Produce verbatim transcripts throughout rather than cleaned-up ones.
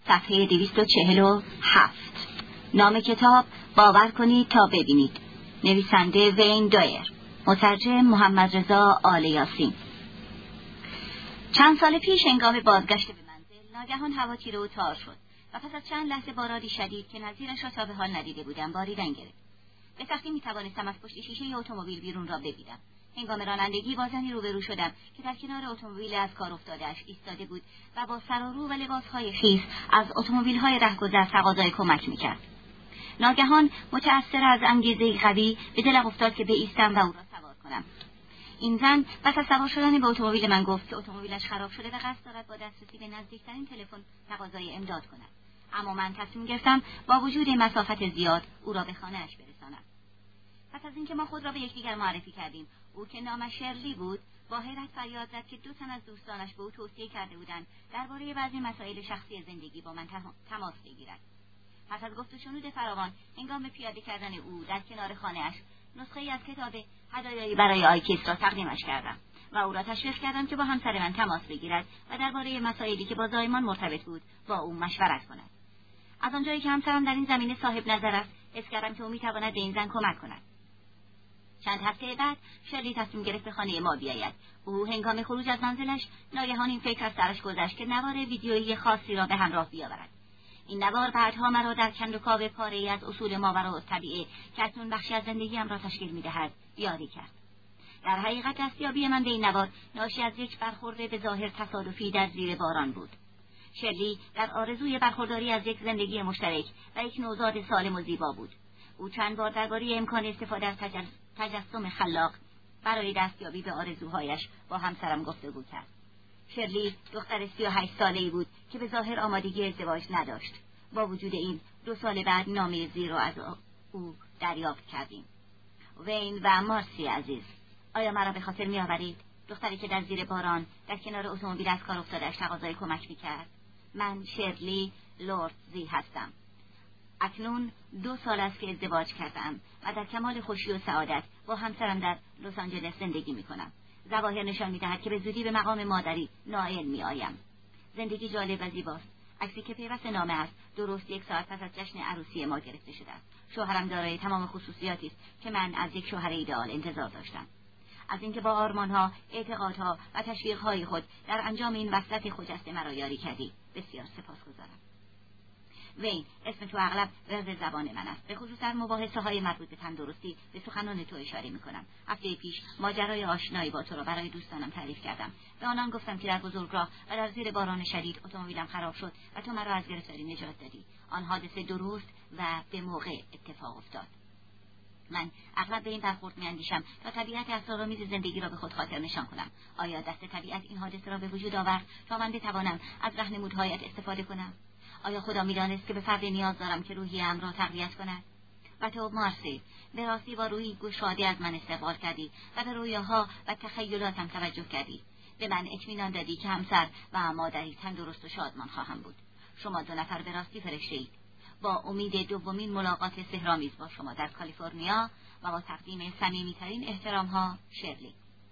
صفحه دویست و چهل و هفت. نام کتاب باور کنید تا ببینید. نویسنده وین دایر. مترجم محمد رضا آل یاسین. چند سال پیش هنگام بازگشت به منزل ناگهان هوا تیره و تار شد و پس از چند لحظه بارانی شدید که نظیرش را تا به حال ندیده بودم باریدن گرفت. به سختی میتوانستم از پشت شیشه اتومبیل بیرون را ببینم. هنگام رانندگی با زنی روبرو شدم که در کنار اتومبیل از کار افتاده‌اش ایستاده بود و با سر و رو و لباسهای خیس از اتومبیل‌های رهگذر تقاضای کمک میکرد. ناگهان متأثر از انگیزه‌ای قوی به دلم افتاد که بایستم و او را سوار کنم. این زن پس از سوار شدن به اتومبیل من گفت که اتومبیلش خراب شده و قصد دارد با دسترسی به نزدیکترین تلفن تقاضای امداد کند. اما من تصمیم گرفتم با وجود مسافت زیاد او را به خانه‌اش برسانم. پس از اینکه ما خود را به یکدیگر معرفی کردیم، او که نامش شرلی بود با حیرت فریاد زد که دو تن از دوستانش به او توصیه کرده بودند درباره بعضی مسائل شخصی زندگی با من تماس بگیرد. پس از گفت و شنود فراوان هنگام پیاده کردن او در کنار خانه‌اش نسخه‌ای از کتاب هدایایی برای آیکیس را تقدیمش کردم و او را تشویق کردم که با همسر من تماس بگیرد و درباره مسائلی که با زایمان مرتبط بود با او مشورت کند. از آنجایی که همسرم در این زمینه صاحب نظر است، حس کردم که او می‌تواند به این زن کمک کند. چند هفته بعد شرلی تصمیم گرفت به خانه ما بیاید. او هنگام خروج از منزلش ناگهان این فکر از سرش گذشت که نوار ویدیویی خاصی را به همراه بیاورد. این نوار بعدها مرا در کندوکاو پاره‌ای از اصول ماوراءالطبیعه که اکنون بخشی از زندگیم را تشکیل می‌دهد یاری کرد. در حقیقت دستیابی من به این نوار ناشی از یک برخورد به ظاهر تصادفی در زیر باران بود. شرلی در آرزوی برخورداری از یک زندگی مشترک و یک نوزاد سالم و زیبا بود. او چند بار درباره امکان استفاده از تجس... تجسم خلاق برای دستیابی به آرزوهایش با همسرم گفتگو کرد. شرلی دختر سی و هشت ساله‌ای بود که به ظاهر آمادگی ازدواج نداشت. با وجود این دو سال بعد نامه زیر را از او دریافت کردیم. وین و مارسی عزیز، آیا مرا به خاطر می‌آورید؟ دختری که در زیر باران در کنار اتومبیل از کار افتاده‌اش تقاضای کمک می‌کرد. من شرلی لوردزی هستم. اکنون دو سال است که ازدواج کردم و در کمال خوشی و سعادت با همسرم در لس آنجلس زندگی می‌کنم. ظواهر نشان می‌دهد که به زودی به مقام مادری نائل می‌آیم. زندگی جالب و زیباست. عکسی که پیوسته نامه است درست یک ساعت پس از جشن عروسی ما گرفته شده است. شوهرم دارای تمام خصوصیاتی است که من از یک شوهر ایدئال انتظار داشتم. از اینکه با آرمان‌ها، اعتقادها و تشویق‌های خود در انجام این وصلت خجسته مرا یاری کردی بسیار سپاسگزارم. وین، اسم تو اغلب رز زبان من است. به خصوص در مباحثه های مربوط به تندرستی به سخنان تو اشاره می کنم. هفته پیش ماجرای آشنایی با تو را برای دوستانم تعریف کردم. به آنان گفتم که در بزرگراه و در زیر باران شدید اتومبیلم خراب شد و تو مرا از گرفتاری نجات دادی. آن حادثه درست و به موقع اتفاق افتاد. من اغلب به این برخورد می‌اندیشم تا طبیعت اسرارآمیز زندگی را به خود خاطر نشان کنم. آیا دست طبیعت این حادثه را به وجود آورد تا من بتوانم از راهنمودهایت استفاده کنم؟ آیا خدا می‌دانست که به فرد نیاز دارم که روحیه‌ام را تقویت کند؟ و تو مارسی، به راستی با روحی گشاده از من استقبال کردی و به رویاها و تخیلاتم توجه کردی. به من اطمینان دادی که همسر و مادری تندرست و شادمان خواهم بود. شما دو نفر به راستی فرشته‌اید. با امید دومین ملاقات سحرآمیز با شما در کالیفرنیا و با تقدیم صمیمی‌ترین احترام‌ها، شرلی.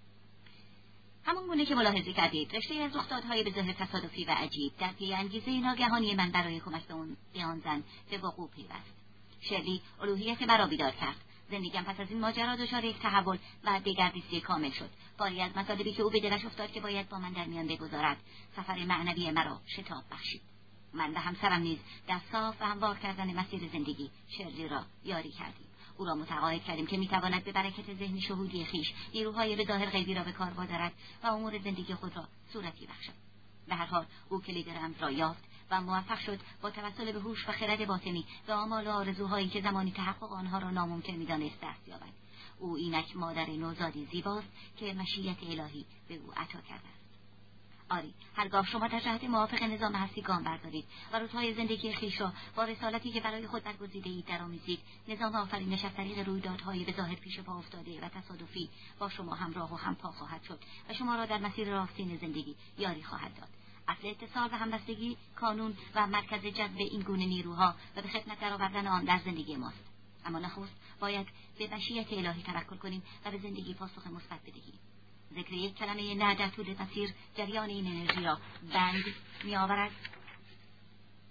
همون گونه که ملاحظه کردید، رشته از رخدادهای به ظاهر تصادفی و عجیب در پی انگیزه ناگهانی من برای کمک به اون به آن زن به وقوع پیوست. شرلی الوهیت مرا بیدار کرد. زندگیم پس از این ماجرا دچار یک تحول و دگردیسی کامل شد. باری از مطالبی که او به دلش افتاد که باید با من در میان بگذارد، سفر معنوی مرا شتاب بخشید. من و همسرم نیز در صاف و هموار کردن مسیر زندگی شرلی را یاری کردیم. او را متقاعد کردیم که میتواند به برکت ذهنی شهودی خیش نیروهای به ظاهر غیبی را به کار بردارد و امور زندگی خود را صورتی بخشد. به هر حال او کلید رمز را یافت و موفق شد با توسل به هوش و خرد باطنی به آمال و آرزوهایی که زمانی تحقق آنها را ناممکن میدانست دست یابد. او اینک مادر نوزادی زیباست که مشیت الهی به او عطا کرده است. آری، هرگاه شما در جهت موافق نظام هستی گام بردارید و روزهای زندگی خویش را با رسالتی که برای خود برگزیده‌اید درآمیزید، نظام آفرینش از طریق رویدادهای به ظاهر پیش پا افتاده و تصادفی با شما همراه و همپا خواهد شد و شما را در مسیر راستین زندگی یاری خواهد داد. اصل اتصال و همبستگی، کانون و مرکز جذب این گونه نیروها و به خدمت درآوردن آن در زندگی ماست. اما نخست باید به مشیت الهی توکل کنیم و به زندگی پاسخ مثبت بدهیم. ذکر یک کلمه نه در طول مسیر جریان این انرژی را بند می آورد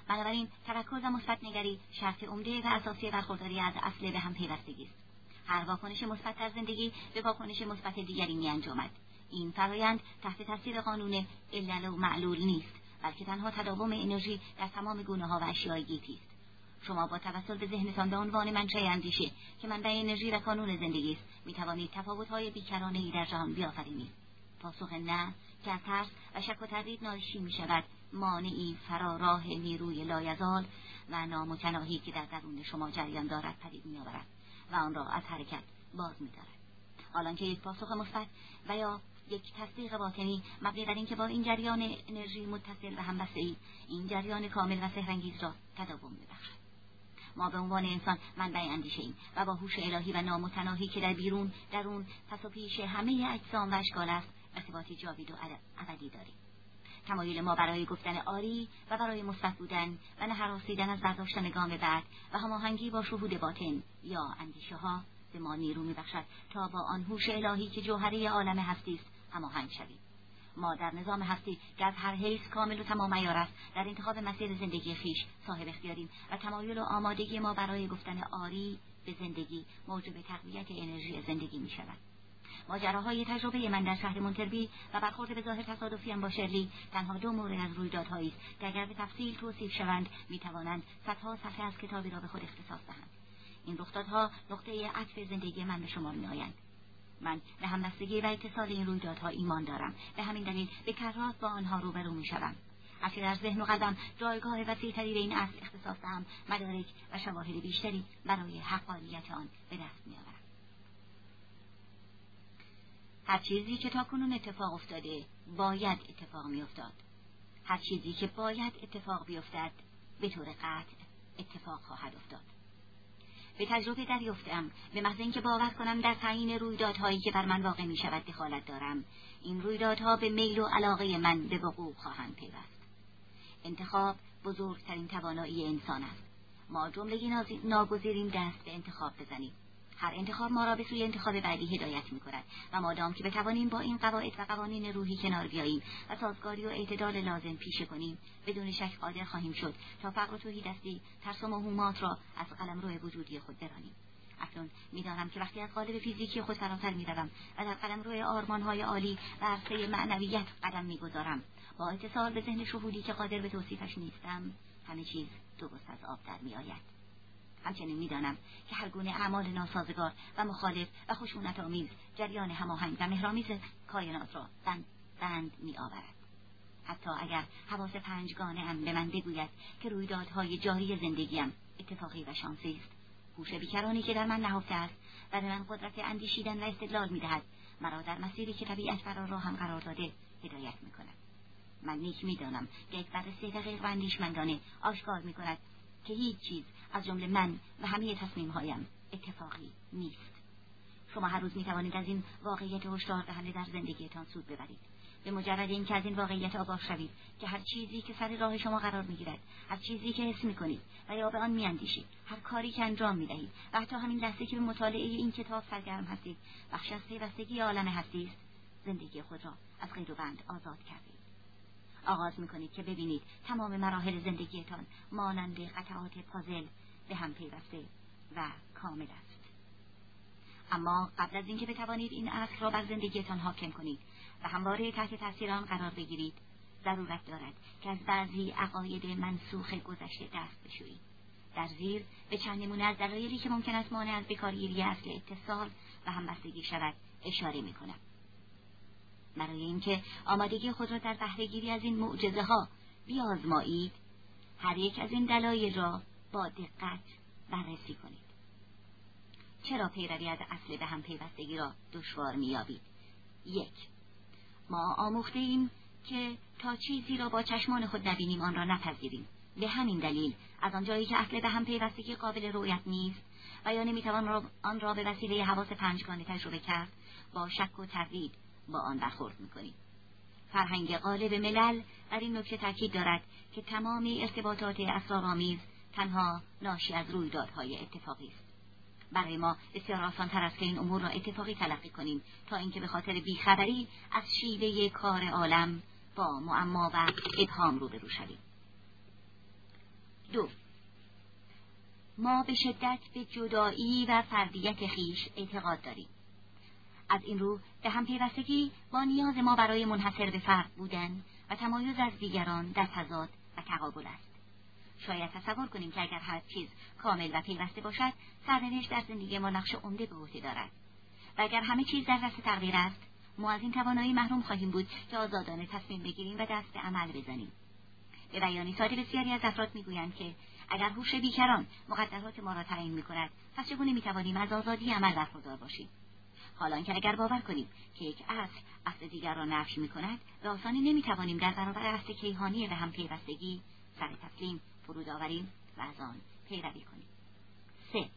بنابراین تفکر و مثبت نگری شرط عمده و اساسی برخورداری از اصل به هم پیوستگی است. هر واکنش مثبت در زندگی به واکنش مثبت دیگری می‌انجامد. این فرایند تحت تاثیر قانون علل و معلول نیست، بلکه تنها تداوم انرژی در تمام گونه‌ها و اشیاء گیتی است. شما با توسل به ذهنتان به عنوان منشأ اندیشه که منبع انرژی و کانون زندگی است، می‌توانید تفاوت‌های بیکرانه‌ای در جهان بیافرینید. پاسخ نه که از ترس و شک و تردید ناشی می‌شود، مانعی فراراه نیروی لایزال و نامتناهی که در درون شما جریان دارد پدید می‌آورد و آن را از حرکت باز می‌دارد. حالانکه یک پاسخ مثبت و یا یک تصدیق باطنی مبنی بر اینکه با این جریان انرژی متصل و همبسته‌ای این جریان کامل و سحرانگیز را تداوم می‌بخشد. ما به عنوان انسان منبع اندیشه ایم و با هوش الهی و نامتناهی که در بیرون درون پس و پیش همه اجسام و اشکال است ارتباطی جاوید و ابدی داریم. تمایل ما برای گفتن آری و برای مثبت بودن و نه هراسیدن از برداشتن گام بعد و هماهنگی با شهود باطن یا اندیشه ها به ما نیرو می‌بخشد تا با آن هوش الهی که جوهره عالم هستی است هماهنگ شویم. ما در نظام هستی که از هر حیث کامل و تمام عیار است در انتخاب مسیر زندگی خیش صاحب اختیاریم و تمایل و آمادگی ما برای گفتن آری به زندگی موجب تقویت انرژی زندگی می شود. ماجراهای تجربه من در شهر مونتربی و برخورد به ظاهر تصادفی‌ام با شرلی تنها دو مورد از رویدادهایی است که اگر به تفصیل توصیف شوند می‌توانند صدها صفحه از کتابی را به خود اختصاص دهند. این رخدادها نقطه عطف زندگی من به شمار می‌آیند. من به همبستگی و اتصال این رویدادها ایمان دارم، به همین دلیل به کرات با آنها روبرو می‌شوم. هرچه در ذهن و قلبم جایگاه وسیع‌تری به این اصل اختصاص دهم، مدارک و شواهد بیشتری برای حقانیت آن به دست می‌آورم. هر چیزی که تاکنون اتفاق افتاده باید اتفاق می‌افتاد. هر چیزی که باید اتفاق بیفتد به طور قطع اتفاق خواهد افتاد. به تجربه دریافتم به محض اینکه باور کنم در تعیین رویدادهایی که بر من واقع می شود دخالت دارم، این رویدادها به میل و علاقه من به وقوع خواهند پیوست. انتخاب بزرگترین توانایی انسان است. ما جمله ناگزیریم دست به انتخاب بزنیم. هر انتخاب ما را به سوی انتخاب بعدی هدایت می کند و مادام که بتوانیم با این قواعد و قوانین روحی کنار بیاییم و سازگاری و اعتدال لازم پیشه کنیم، بدون شک قادر خواهیم شد تا فقر و تهیدستی، ترس و موهومات را از قلمرو وجودی خود برانیم. اکنون می‌دانم که وقتی از قالب فیزیکی خود فراتر می‌روم و در قلمرو آرمان‌های عالی و عرصه معنویت قدم می‌گذارم، با اتصال به ذهن شهودی که قادر به توصیفش نیستم، همه چیز درست از آب در می‌آید. همچنین می‌دانم که هر گونه اعمال ناسازگار و مخالف و خشونت آمیز جریان هماهنگ و مهرامیز کائنات را بند بند می‌آورد. حتی اگر حواس پنجگانه ام به من بگوید که رویدادهای جاری زندگیم اتفاقی و شانسی است، هوش بیکرانی که در من نهفته است و به من قدرت اندیشیدن و استدلال می‌دهد، مرا در مسیری که طبیعت فرا را هم قرار داده هدایت می‌کند. من نیک می‌دانم که یک بررسی دقیق و اندیشمندانه آشکار می‌کند که هیچ چیز از جمله من و همه تصمیم‌هایم اتفاقی نیست. شما هر روز می‌توانید از این واقعیت هشدار دهنده در زندگیتان سود ببرید. به مجرد اینکه از این واقعیت آگاه شوید که هر چیزی که سر راه شما قرار می‌گیرد، هر چیزی که حس می‌کنید و یا به آن می‌اندیشید، هر کاری که انجام می‌دهید و حتی همین لحظه که به مطالعه این کتاب سرگرم هستید، بخش از پیوستگی عالم هستی است، زندگی خود را از قید و بند آزاد کردید. آغاز می‌کنید که ببینید تمام مراحل زندگیتان مانند قطعات پازل به هم پیوسته و کامل است. اما قبل از اینکه بتوانید این اصل را بر زندگیتان حاکم کنید و همواره تحت تاثیر آن قرار بگیرید، ضرورت دارد که از بعضی عقاید منسوخ گذشته دست بشویید. در زیر به چند نمونه از دلایلی که ممکن است مانع از بکارگیری اصل اتصال و همبستگی شود اشاره می‌کنم. برای اینکه آمادگی خود را در بهره‌گیری از این معجزه ها بیازمایید، هر یک از این دلایل را با دقت بررسی کنید. چرا پیروی از اصل به هم پیوستگی را دشوار می‌یابید؟ یک، ما آموخته ایم که تا چیزی را با چشمان خود نبینیم آن را نپذیریم. به همین دلیل از آنجایی که اصل به هم پیوستگی قابل رؤیت نیست و یا نمی‌توان آن را به وسیله حواس پنجگانه تجربه کرد، با شک و تردید با آن برخورد می‌کنیم. فرهنگ غالب ملل در این نکته تاکید دارد که تمام ارتباطات اسرارآمیز تنها ناشی از رویدادهای اتفاقی است. برای ما بسیار آسان‌تر است که این امور را اتفاقی تلقی کنیم تا اینکه به خاطر بیخبری از شیوه کار عالم با معما و ابهام روبرو شویم. دو، ما به شدت به جدایی و فردیت خیش اعتقاد داریم. از این رو به هم پیوستگی با نیاز ما برای منحصر به فرد بودن و تمایز از دیگران در تضاد و تقابل است. شاید تصور کنیم که اگر هر چیز کامل و پیوسته باشد، سرنوشت در زندگی ما نقش عمده به عهده دارد. و اگر همه چیز در دست تقدیر است، ما از این توانایی محروم خواهیم بود که آزادانه تصمیم بگیریم و دست به عمل بزنیم. به بیانی ساده بسیاری از افراد میگویند که اگر هوش بیکران مقدرات ما را تعیین میکند، پس چگونه میتوانیم از آزادی عمل برخوردار باشیم؟ حالان که اگر باور کنیم که یک اصل اصل دیگر را نفی میکند، به آسانی نمیتوانیم در برابر اصل کیهانی به هم پیوستگی سر تسلیم فرود آوریم و از آن پیروی کنیم. سه،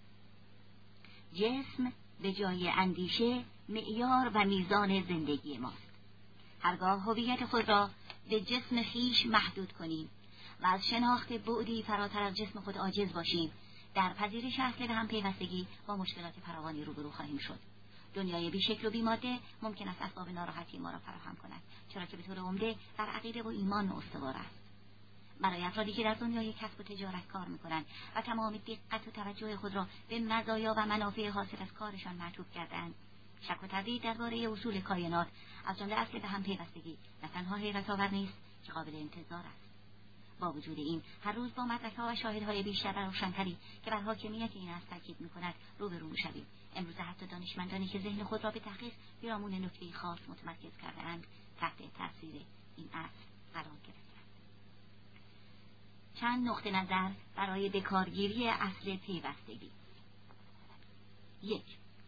جسم به جای اندیشه معیار و میزان زندگی ماست. هرگاه هویت خود را به جسم خیش محدود کنیم و از شناخت بعدی فراتر از جسم خود عاجز باشیم، در پذیرش اصل به هم پیوستگی با مشکلات فراوانی روبرو خواهیم شد. دنیای بیشکل و بیماده ممکن است اسباب ناراحتی ما را فراهم کند، چرا که به طور عمده بر عقیده و ایمان استوار است. برای افرادی که در دنیای کسب و تجارت کار میکنند و تمام دقت و توجه خود را به مزایا و منافع حاصل از کارشان معطوف کردند، شک و تردید درباره اصول کائنات از جمله اصل به هم پیوستگی نه تنها حیرت آور نیست که قابل انتظار است. با وجود این، هر روز با مدرک‌ها و شاهدهای بیشتر و روشن‌تری که بر حاکمیت این اصل تاکید می‌کند روبرو می‌شویم. امروز حتی دانشمندانی که ذهن خود را به تحقیق پیرامون نکته‌ای خاص متمرکز کرده‌اند، تحت تاثیر این اصل قرار گرفتند. چند نقطه نظر برای بکارگیری اصل پیوستگی. یک،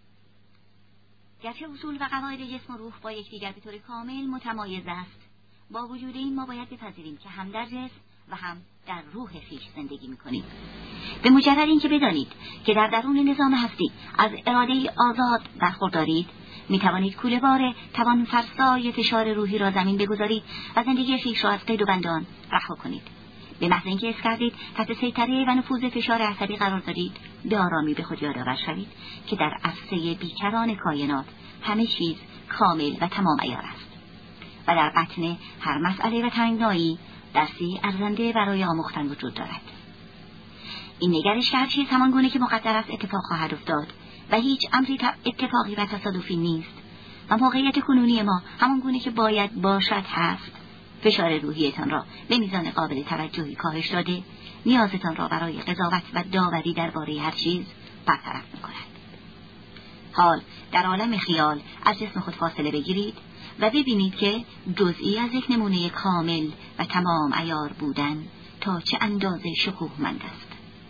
گرچه اصول و قواعد جسم و روح با یکدیگر به طور کامل متمایز است، با وجود این ما باید بپذیریم که هم در جسم و هم در روح خویش زندگی می‌کنیم. به مجرد اینکه بدانید که در درون نظام هستی از اراده آزاد برخوردارید، می‌توانید کوله‌بار توان فرسای فشار روحی را زمین بگذارید و زندگی خویش را از قید و بندان رها کنید. به محض اینکه حس کردید تحت سیطره و نفوذ فشار عصبی قرار دارید، به آرامی به خود یادآور شوید که در عرصه بیکران کائنات همه چیز کامل و تمام عیار است و در بطن هر مسئله و تنگنایی درسی ارزنده برای آموختن وجود دارد. این نگرش که هر چیز همان گونه که مقدر است اتفاق خواهد افتاد و هیچ امری اتفاقی و تصادفی نیست و موقعیت کنونی ما همان گونه که باید باشد هست، فشار روحیتان را به میزان قابل توجهی کاهش داده، نیازتان را برای قضاوت و داوری درباره هر چیز برطرف می‌کند. حال در عالم خیال از جسم خود فاصله بگیرید و ببینید که جزئی از یک نمونه کامل و تمام عیار بودن تا چه اندازه شکوهمند است.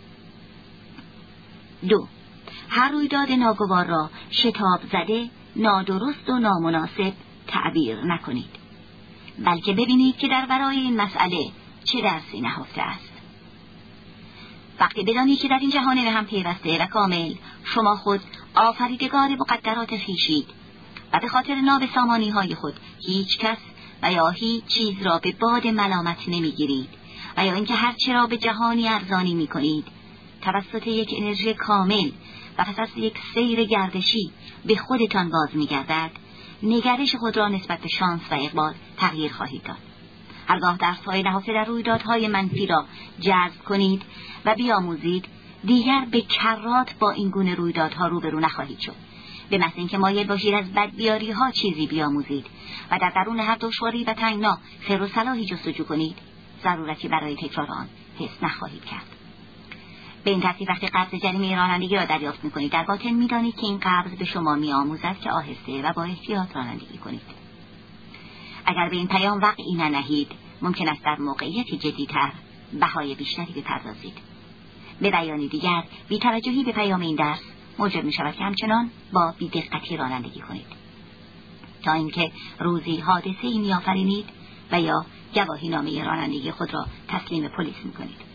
دو، هر رویداد ناگوار را شتاب زده، نادرست و نامناسب تعبیر نکنید، بلکه ببینید که در ورای این مسئله چه درسی نهفته است. وقتی بدانید که در این جهان به هم پیوسته و کامل شما خود آفریدگار مقدرات خویشید و به خاطر نابسامانی های خود هیچ کس و یا هیچ چیز را به باد ملامت نمیگیرید و یا اینکه هر چه را به جهانی ارزانی میکنید، توسط یک انرژی کامل و پس از یک سیر گردشی به خودتان باز میگردد، نگرش خود را نسبت به شانس و اقبال تغییر خواهید داد. هرگاه درس‌های نهفته در رویدادهای منفی را جذب کنید و بیاموزید، دیگر به کرات با این گونه رویدادها روبرو نخواهید شد. به محض اینکه مایل باشید از بدبیاری‌ها چیزی بیاموزید و در درون هر دشواری و تنگنا خیر و صلاحی جستجو کنید، ضرورتی برای تکرار آن حس نخواهید کرد. به این ترتیب وقتی قبض جریمه رانندگی را دریافت می‌کنید، در باطن می‌دانید که این قبض به شما می‌آموزد که آهسته و با احتیاط رانندگی کنید. اگر به این پیام وقعی ننهید، ممکن است در موقعیتی جدی‌تر بهای بیشتری بپردازید. به بیان دیگر، بی‌توجهی به پیام این درس موجب می‌شود که همچنان با بی‌دقتی رانندگی کنید، تا اینکه روزی حادثه‌ای می‌آفرینید و یا گواهینامه رانندگی خود را تسلیم پلیس می‌کنید.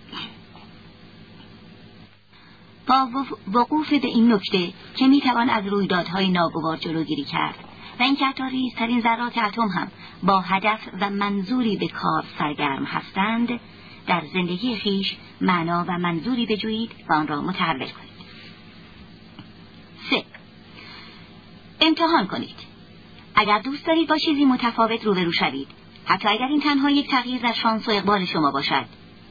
با وقوف به این نکته که میتوان از رویدادهای ناگوار جلوگیری کرد و این که حتی ریزترین ذرات اتم هم با هدف و منظوری به کار سرگرم هستند، در زندگی خویش معنا و منظوری بجویید و آن را متحول کنید. سه، امتحان کنید. اگر دوست دارید با چیزی متفاوت روبرو شوید، حتی اگر این تنها یک تغییر در شانس و اقبال شما باشد،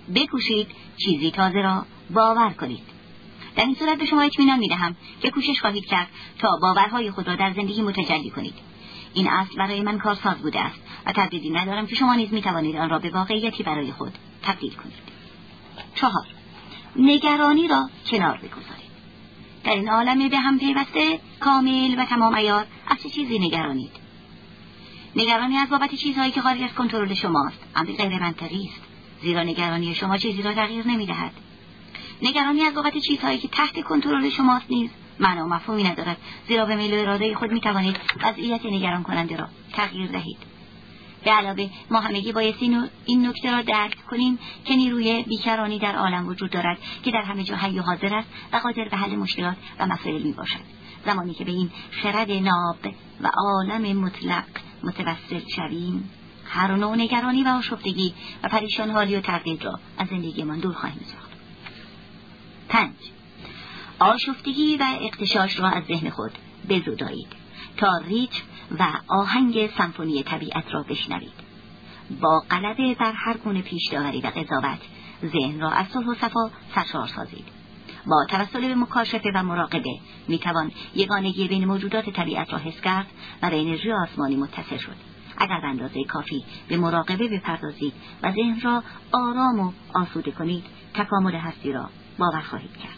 بکوشید چیزی تازه را باور کنید. در این صورت به شما اطمینان می‌دهم که کوشش خواهید کرد تا باورهای خود را در زندگی متجلی کنید. این اصل برای من کارساز بوده است و تردیدی ندارم که شما نیز می‌توانید آن را به واقعیتی برای خود تبدیل کنید. چهار، نگرانی را کنار بگذارید. در این عالم به هم پیوسته، کامل و تمام عیار، از چه چیزی نگرانید؟ نگرانی از بابت چیزهایی که خارج از کنترل شماست، امری غیر منطقی است، زیرا نگرانی شما چیزی را تغییر نمی‌دهد. نگرانی از بابت چیزهایی که تحت کنترل شماست نیز معنی و مفهومی ندارد، زیرا به میل و اراده خود می‌توانید وضعیت نگران کننده را تغییر دهید. به علاوه ما همگی بایستی این نکته را درک کنیم که نیروی بیکرانی در عالم وجود دارد که در همه جا حی و حاضر است و قادر به حل مشکلات و مسائل میباشد. زمانی که به این خرد ناب و عالم مطلق متوسل شویم، هر نوع نگرانی و آشفتگی و پریشان حالی و تردید را از زندگیمان دور خواهیم ساخت. پنج، آشفتگی و اغتشاش را از ذهن خود بزدایید تا ریتم و آهنگ سمفونی طبیعت را بشنوید. با غلبه بر هر گونه پیش‌داوری و قضاوت ذهن را از صلح و صفا سرشار سازید. با توسل به مکاشفه و مراقبه میتوان یگانگی بین موجودات طبیعت را حس کرد و به انرژی آسمانی متصل شد. اگر به اندازه کافی به مراقبه بپردازید و ذهن را آرام و آسوده کنید، تکامل هستی را باور خواهید کرد.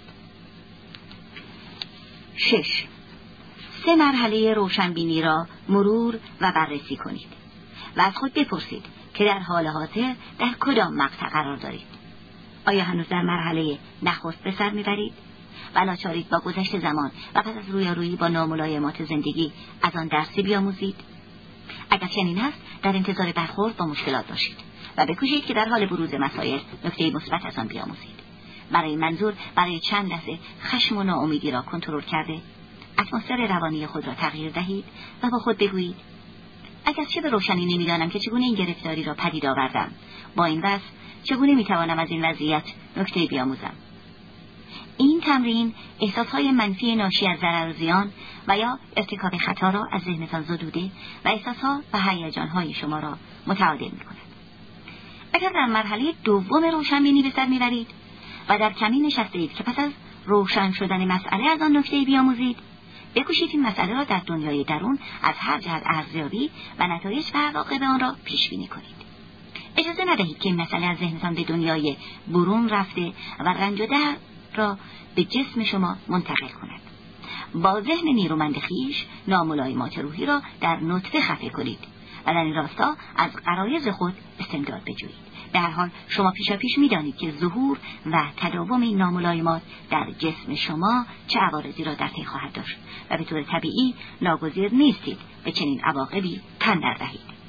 شش، سه مرحله روشنبینی را مرور و بررسی کنید و از خود بپرسید که در حال حاضر در کدام مقطع قرار دارید. آیا هنوز در مرحله نخست به سر میبرید و ناچارید با گذشت زمان و پس از رویارویی با ناملایمات زندگی از آن درسی بیاموزید؟ اگر چنین است، در انتظار برخورد با مشکلات باشید و بکوشید که در حال بروز مسائل نکته مثبت از آن بیاموزید. برای منظور برای چند لحظه خشم و ناامیدی را کنترل کرده، اتمسفر روانی خود را تغییر دهید و با خود بگویید: اگرچه به روشنی نمیدانم که چگونه این گرفتاری را پدید آوردم، با این وضع چگونه میتوانم از این وضعیت نکته بیاموزم. این تمرین احساسهای منفی ناشی از ضرر و زیان و یا ارتکاب خطا را از ذهنتان زدوده و احساسها و هیجانهای شما را متعادل میکند. اگر در مرحله دوم روشنبینی به سر میبرید و در کمین نشسته اید که پس از روشن شدن مسئله از آن نکته بیاموزید، بکوشید این مسئله را در دنیای درون از هر جهت ارزیابی و نتایج و عواقب آن را پیش بینی کنید. اجازه ندهید که این مسئله از ذهنتان به دنیای برون رفته و رنج و درد را به جسم شما منتقل کند. با ذهن نیرومند خویش ناملایمات روحی را در نطفه خفه کنید و در این راستا از غرایز خود استمداد بجویید. به هر حال شما پیشا پیش می‌دانید که ظهور و تداوم این ناملایمات در جسم شما چه عوارضی را در پی خواهد داشت و به طور طبیعی ناگزیر نیستید به چنین عواقبی تن در دهید.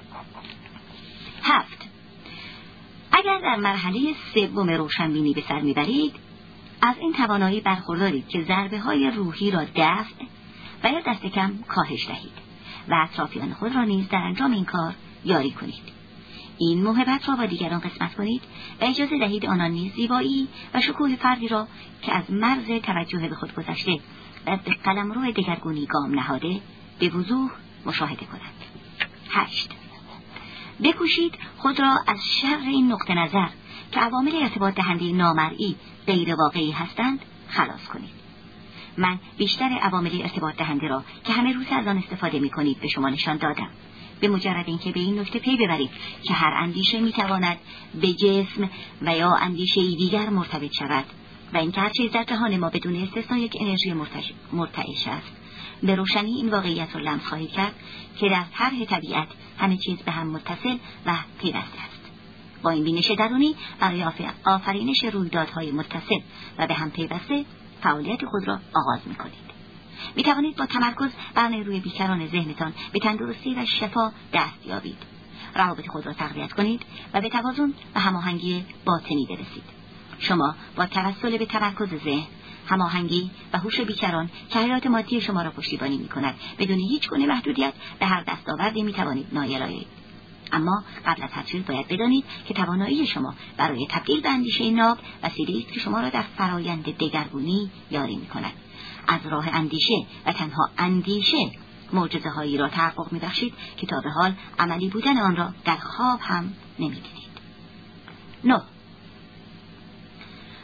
هفت، اگر در مرحله سوم روشنبینی به سر میبرید، از این توانایی برخوردارید که ضربه های روحی را دفع و یا دست کم کاهش دهید و اطرافیان خود را نیز در انجام این کار یاری کنید. این موهبت را با دیگران قسمت کنید و اجازه دهید آنان نیز زیبایی و شکوه فردی را که از مرز توجه به خود گذشته و به قلمرو دگرگونی گام نهاده به وضوح مشاهده کنند. هشت، بکوشید خود را از شر این نقطه نظر که عوامل ارتباط دهنده نامرئی غیر واقعی هستند خلاص کنید. من بیشتر عوامل ارتباط دهنده را که همه روز از آن استفاده می کنید به شما نشان دادم. به مجرد اینکه به این نکته پی ببرید که هر اندیشه می تواند به جسم و یا اندیشه دیگر مرتبط شود و این که هر چیز در جهان ما بدون استثنا یک انرژی مرتعش است، به روشنی این واقعیت را لمس خواهید کرد که در طرح طبیعت همه چیز به هم متصل و پیوسته است. با این بینش درونی برای آفرینش رویدادهای متصل و به هم پیوسته فعالیت خود را آغاز می‌کنید. می‌توانید با تمرکز بر نیروی بیکران ذهنتان به تندرستی و شفا دست یابید. روابط خود را تقویت کنید و به توازن و هماهنگی باطنی برسید. شما با توسل به تمرکز ذهن، هماهنگی و هوش بیکران که حیات مادی شما را پشتیبانی می‌کند، بدون هیچ گونه محدودیت به هر دستاوردی می‌توانید نایل آیید. اما قبل از هر چیز باید بدانید که توانایی شما برای تبدیل به اندیشه ناب وسیله‌ای است که شما را در فرایند دگرگونی یاری می‌کند. از راه اندیشه و تنها اندیشه معجزه‌هایی را تحقق می‌بخشید که تا به حال عملی بودن آن را در خواب هم نمی‌دیدید. نه،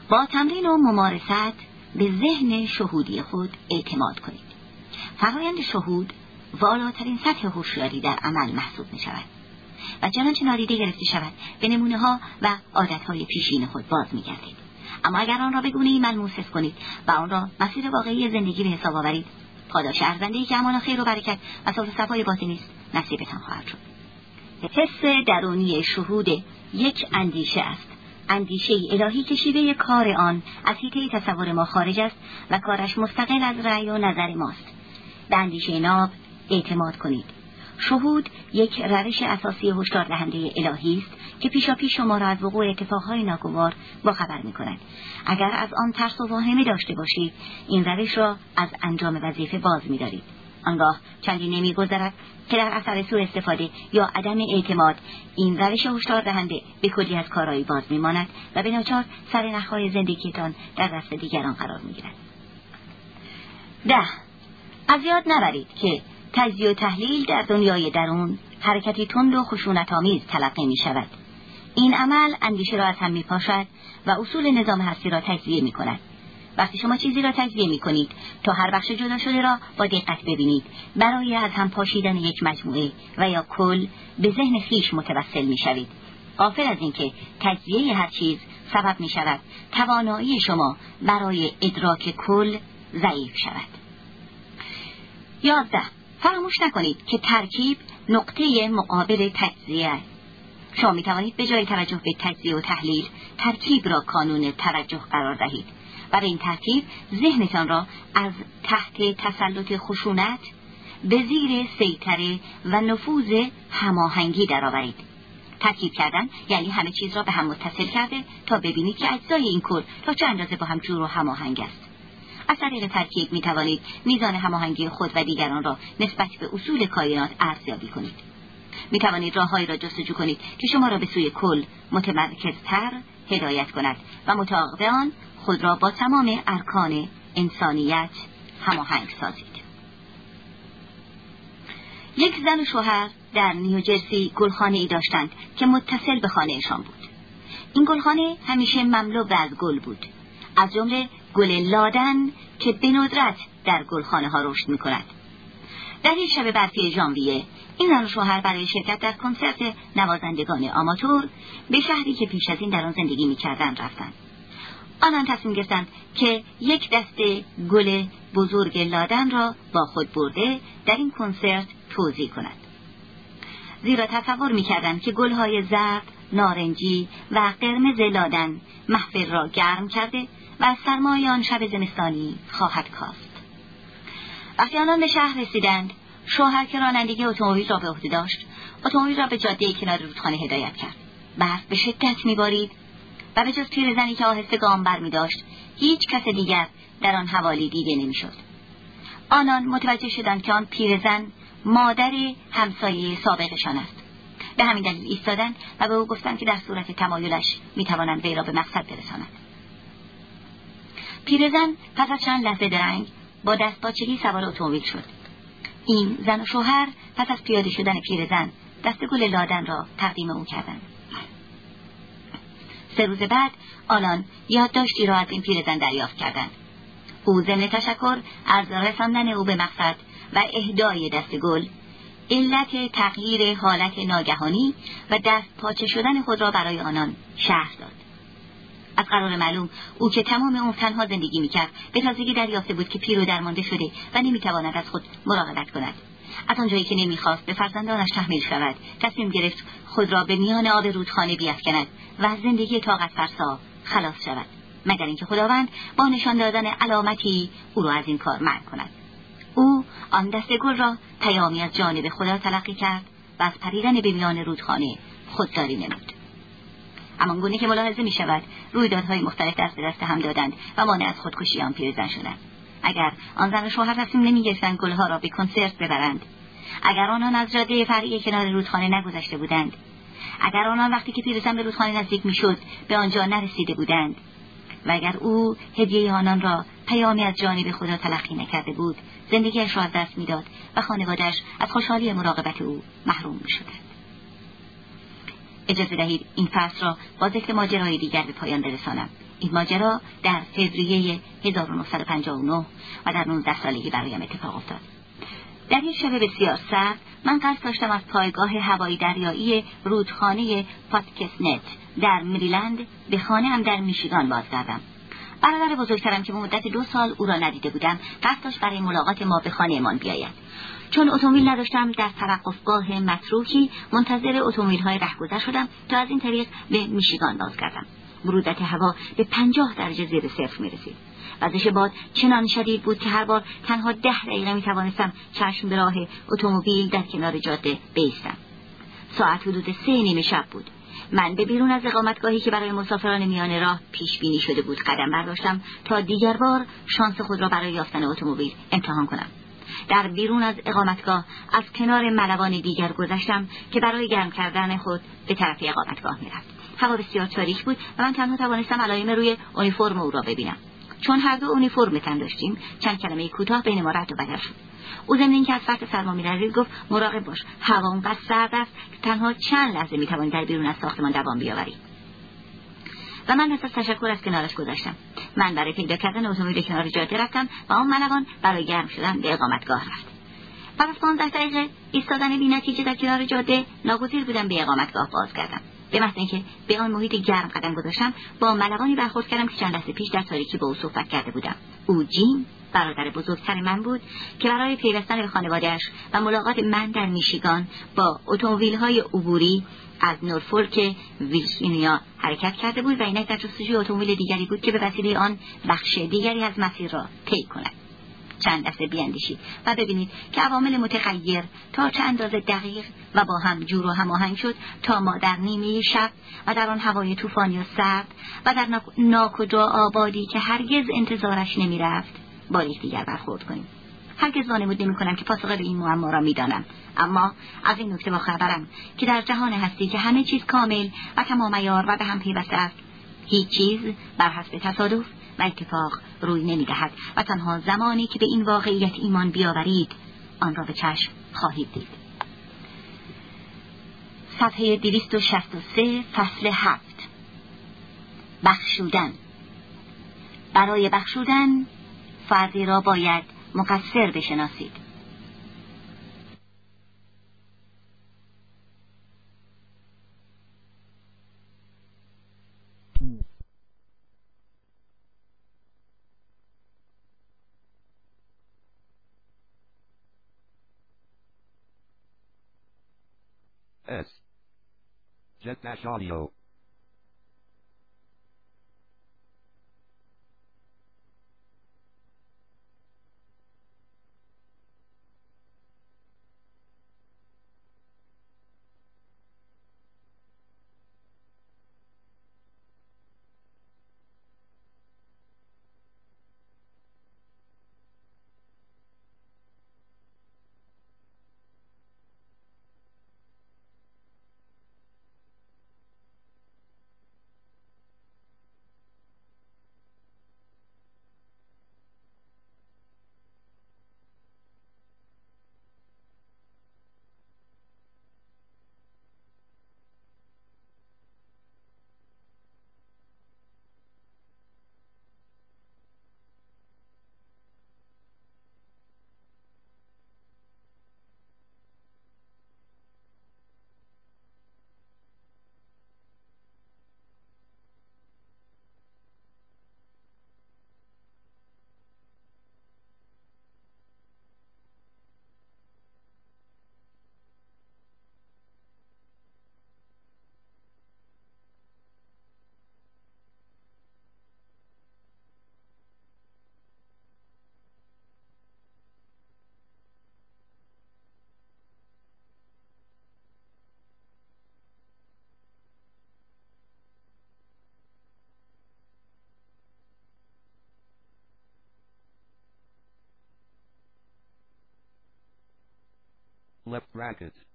با تمرین و ممارست به ذهن شهودی خود اعتماد کنید. فرایند شهود والاترین سطح هوشیاری در عمل محسوب می شود و چنانچه نادیده گرفته شود به نمونه ها و عادت های پیشین خود باز می گردید. اما اگر آن را به گونه‌ای ملموس حس کنید و آن را مسیر واقعی زندگی به حساب آورید، پاداش ارزنده‌ای که امان خیر و برکت و صلح و صفای باطنی است نصیبتان خواهد شد. حس درونی شهود یک اندیشه است، اندیشه الهی که شیوه کار آن از حیطه تصور ما خارج است و کارش مستقل از رأی و نظر ماست. به اندیشه ناب اعتماد کنید. شهود یک روش اساسی هشدار دهنده الهی است که پیشا پیش شما را از وقوع اتفاقهای ناگوار باخبر می‌کند. اگر از آن ترس و واهمه داشته باشید، این روش را از انجام وظیفه باز می‌دارید. آنگاه چندی نمی‌گذرد که در اثر سوء استفاده یا عدم اعتماد این روش هشدار دهنده به کلی از کارایی باز می‌ماند و به ناچار سرنخ‌های زندگیتان در دست دیگران قرار می‌گیرد. ده. از یاد نبرید که تجزیه و تحلیل در دنیای درون حرکتی تند و خشونت‌آمیز تلقی می‌شود. این عمل اندیشه را از هم می‌پاشد و اصول نظام هستی را تجزیه می‌کند. وقتی شما چیزی را تجزیه می‌کنید تا هر بخش جدا شده را با دقت ببینید، برای از هم پاشیدن یک مجموعه و یا کل به ذهن خویش متوسل می‌شوید. غافل از اینکه تجزیه هر چیز سبب می‌شود توانایی شما برای ادراک کل ضعیف شود. یازده. فراموش نکنید که ترکیب نقطه مقابل تجزیه است. شما می توانید به جای توجه به تجزیه و تحلیل ترکیب را کانون توجه قرار دهید و به این ترکیب ذهنتان را از تحت تسلط خشونت به زیر سیطره و نفوذ هماهنگی درآورید. ترکیب کردن یعنی همه چیز را به هم متصل کرده تا ببینید که اجزای این کل تا چه اندازه با هم جور و هماهنگ است. از طریق ترکیب می توانید میزان هماهنگی خود و دیگران را نسبت به اصول کائنات ارزیابی کنید. می توانید راههایی را جستجو کنید که شما را به سوی کل متمرکزتر هدایت کند و مطابق آن خود را با تمام ارکان انسانیت هماهنگ سازید. یک زن و شوهر در نیوجرسی گلخانه‌ای داشتند که متصل به خانه‌شان بود. این گلخانه همیشه مملو از گل بود، از جمله گل لادن که به ندرت در گلخانه ها رشد می کند. در یک شب برفی ژانویه این زن و شوهر برای شرکت در کنسرت نوازندگان آماتور به شهری که پیش از این در آن زندگی می کردن رفتند. آنان تصمیم گرفتند که یک دسته گل بزرگ لادن را با خود برده در این کنسرت توزیع کنند. زیرا تصور می کردند که گلهای زرد، نارنجی و قرمز لادن محفل را گرم کرده و از سرمای آن شب زمستانی خواهد کاست. وقتی آنان به شهر رسیدند، شوهر که رانندگی اتومبیل را به عهده داشت، اتومبیل را به جاده کنار رودخانه هدایت کرد. برف به شدت می‌بارید و به جز پیرزنی که آهسته گام برمی‌داشت، هیچ کس دیگر در آن حوالی دیده نمی‌شد. آنان متوجه شدند که آن پیرزن مادر همسایه سابقشان است. به همین دلیل ایستادند و به او گفتند که در صورت تمایلش می‌توانند وی را به مقصد برسانند. پیرزن پس از چند لحظه درنگ با دستپاچگی سوار اتومبیل شد. این زن و شوهر پس از پیاده شدن پیرزن دست گل لادن را تقدیم او کردند. سه روز بعد آنان یادداشتی را از این پیرزن دریافت کردند. او ضمن تشکر از رساندن او به مقصد و اهدای دست گل، علت تغییر حالت ناگهانی و دست پاچه شدن خود را برای آنان شرح داد. از قرار معلوم او که تمام عمر تنها زندگی میکرد به تازگی دریافته بود که پیر و درمانده شده و نمیتواند از خود مراقبت کند. از آنجایی که نمیخواست به فرزندانش تحمیل شود، تصمیم گرفت خود را به میان آب رودخانه بیفکند و از زندگی طاقت فرسا خلاص شود، مگر اینکه خداوند با نشان دادن علامتی او را از این کار منع کند. او آن دسته گل را پیامی از جانب خدا تلقی کرد و از پریدن به میان رودخانه خودداری نمود. اما گونه که ملاحظه می شود رویدادهای مختلف دست به دست هم دادند و مانع از خودکشی آن پیرزن شدند. اگر آن زن و شوهر تصمیم نمی گرفتند گلها را به کنسرت ببرند، اگر آنان از جاده فرعی کنار رودخانه نگذشته بودند، اگر آنان وقتی که پیرزن به رودخانه نزدیک می شد به آنجا نرسیده بودند و اگر او هدیه آنان را پیامی از جانب خدا تلقی نکرده بود، زندگیش را از دست می داد و خانواده‌اش از خوشحالی مراقبت او محروم می شدند. اجازه دهید این فصل را با ذکر ماجرای دیگر به پایان برسانم. این ماجرا در فوریه هزار و نهصد و پنجاه و نه و در نوزده سالگی برایم اتفاق افتاد. در یک شب بسیار سرد من قصد داشتم از پایگاه هوایی دریایی رودخانه پاتکسنت در مریلند به خانه‌ام در میشیگان بازگردم. برادر بزرگترم که به مدت دو سال او را ندیده بودم قصد داشت برای ملاقات ما به خانه‌مان بیاید. چون اتومبیل نداشتم در توقفگاه متروکی منتظر اتومبیل‌های رهگذر شدم تا از این طریق به میشیگان بازگردم. برودت هوا به پنجاه درجه زیر صفر می‌رسید. وزش باد چنان شدید بود که هر بار تنها ده دقیقه می‌توانستم چشم به راه اتومبیل در کنار جاده بایستم. ساعت حدود سه نیمه شب بود. من به بیرون از اقامتگاهی که برای مسافران میان راه پیش بینی شده بود قدم برداشتم تا دیگر بار شانس خود را برای یافتن اتومبیل امتحان کنم. در بیرون از اقامتگاه از کنار ملوان دیگر گذشتم که برای گرم کردن خود به طرف اقامتگاه می‌رفت. هوا بسیار تاریک بود و من تنها توانستم علائم روی اونیفرم او را ببینم. چون هر دو اونیفرم تن داشتیم چند کلمه کوتاه بین ما رد و بدل شد. او ضمن اینکه از فرط سرما می‌لرزید گفت مراقب باش، هوا اونقدر سرد است که تنها چند لحظه می‌توانی در بیرون از ساختمان دوام بیاوری. و من پس از تشکر از کنارش گذشتم. من برای پیدا کردن اتومبیل کنار جاده رفتم و آن ملوان برای گرم شدن به اقامتگاه رفت. بعد از پانزده دقیقه ایستادن بی‌نتیجه در کنار جاده ناگزیر بودم به اقامتگاه بازگردم. به محض اینکه به آن محیط گرم قدم گذاشتم با ملوانی برخورد کردم که چند لحظه پیش در تاریکی با او صحبت کرده بودم. او جیم برادر بزرگتر من بود که برای پیوستن به خانواده‌اش و ملاقات من در میشیگان با اتومبیل‌های عبوری از نورفولک ویرجینیا حرکت کرده بود و اینک در جستجوی اتومبیل دیگری بود که به وسیله آن بخش دیگری از مسیر را طی کند. چند لحظه بیاندیشید و ببینید که عوامل متغیر تا چه اندازه دقیق و با هم جور و هماهنگ شد تا ما در نیمه شب و در آن هوای طوفانی و سرد و در ناکجا آبادی که هرگز انتظارش نمی رفت با یکدیگر برخورد کنیم. هرگز وانمود نمی کنم که پاسخ به این معما را می دانم، اما از این نکته با خبرم که در جهان هستی که همه چیز کامل و تمام عیار و به هم پیوسته است، هیچ چیز بر حسب تصادف و اتفاق روی نمی دهد و تنها زمانی که به این واقعیت ایمان بیاورید آن را به چشم خواهید دید. صفحه دویست و شصت و سه فصل هفت. بخشودن. برای بخشودن فردی را باید مقصر بشناسید. S. Jet Dash Audio. Left bracket.